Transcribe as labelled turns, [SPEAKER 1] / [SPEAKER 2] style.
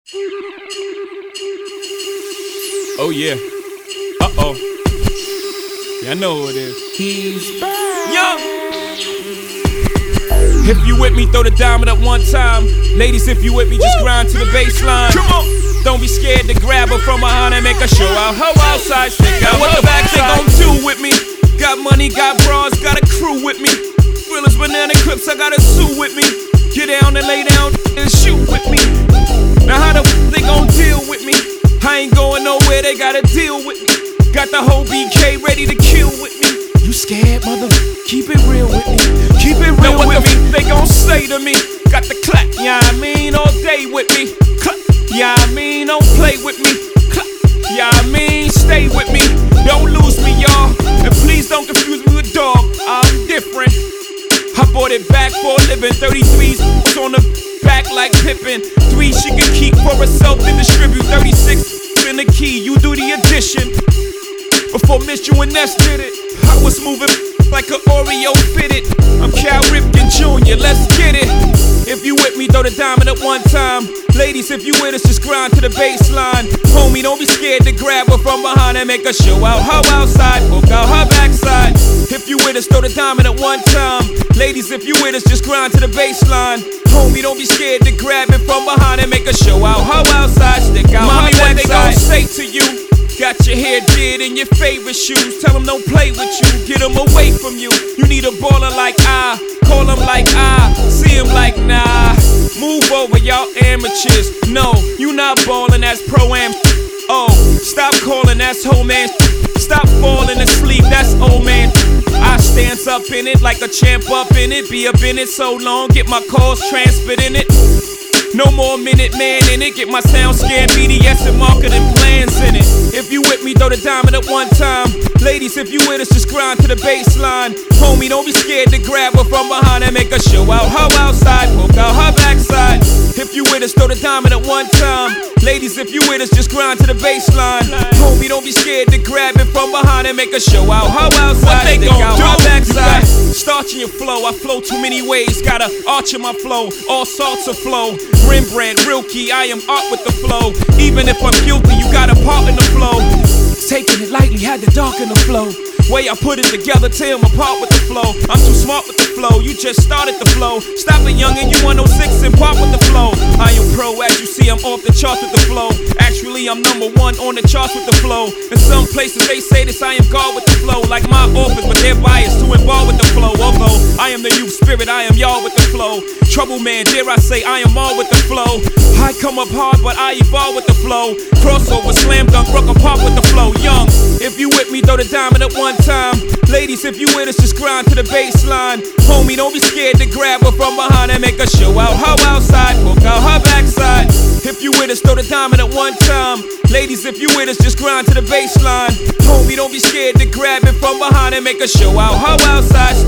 [SPEAKER 1] Oh yeah. Uh-oh. Yeah, I know who it is.
[SPEAKER 2] He's back.
[SPEAKER 1] Young. If you with me, throw the diamond up one time. Ladies, if you with me, just grind to the baseline. Come on. Don't be scared to grab her from behind and make her show out. Her outside stick out. What the back they gon' do with me? Got money, got bras, got a crew with me. Realest banana clips, I got a suit with me. Get down and lay down and shoot with me. Now how the they gon' deal with me? I ain't going nowhere, they gotta deal with me. Got the whole BK ready to kill with me. You scared, mother? Keep it real with me. Keep it real with me. They gon' say to me, got the clap, yeah I mean, all day with me. Clap, yeah I mean, don't play with me. Clap, yeah I mean, stay with me. Don't lose me, y'all. And please don't confuse me with dog. I'm different. I bought it back for a living. 33s on the back like Pippin. 3 she can keep for herself and distribute. 36 in the key, you do the addition. Before Miss You and Ness did it, I was moving like an Oreo fitted. I'm Cal Ripken Jr., let's get it. If you with me, throw the diamond up one time. Ladies, if you with us, just grind to the baseline. Homie, don't be scared to grab her from behind and make her show out. Her outside, poke out her backside. If you with us, throw the diamond at one time. Ladies, if you with us, just grind to the baseline. Homie, don't be scared to grab it from behind and make her show out. Her outside, stick out. Mommy, what they gon' say to you? Got your hair did in your favorite shoes. Tell them don't play with you, get them away from you. You need a baller like I, call them like I, see them like nah. Move over, y'all amateurs. No, you not ballin', that's pro-am. Oh, stop calling, that's whole man. Stop falling asleep, that's old man. I stands up in it like a champ up in it. Be up in it so long, get my calls transferred in it. No more Minute Man in it. Get my sound scan, BDS and marketing plans in it. If you with me, throw the diamond up one time. Ladies, if you with us, just grind to the baseline. Homie, don't be scared to grab her from behind and make her show out. Her outside, poke out her backside. If you with us, throw the diamond at one time. Ladies, if you with us, just grind to the baseline. Homie, don't be scared to grab it from behind and make her show out. Her outside, what they gon' do? Her backside. Starching your flow, I flow too many ways. Gotta arch in my flow, all sorts of flow. Rembrandt, Rilke, I am art with the flow. Even if I'm guilty, you got a part in the flow. Taking it lightly, had to darken the flow. Way I put it together, tear them apart with the flow. I'm too smart with the flow, you just started the flow. Stop it, youngin', you 106 and pop with the flow. I am pro, as you see, I'm off the charts with the flow. Actually, I'm #1 on the charts with the flow. In some places, they say this, I am God with the flow. Like my office, but they're biased to involve with the flow. Although, I am the youth spirit, I am y'all with the flow. Trouble man, dare I say, I am all with the flow. I come up hard, but I evolve with the flow. Crossover, slam dunk, broke apart with the flow. Young, if you with me, throw the diamond at one time. Ladies, if you with us, just grind to the baseline. Homie, don't be scared to grab her from behind and make her show out. Her outside, poke out her backside. If you with us, throw the diamond at one time. Ladies, if you with us, just grind to the baseline. Homie, don't be scared to grab it from behind and make her show out. Her outside,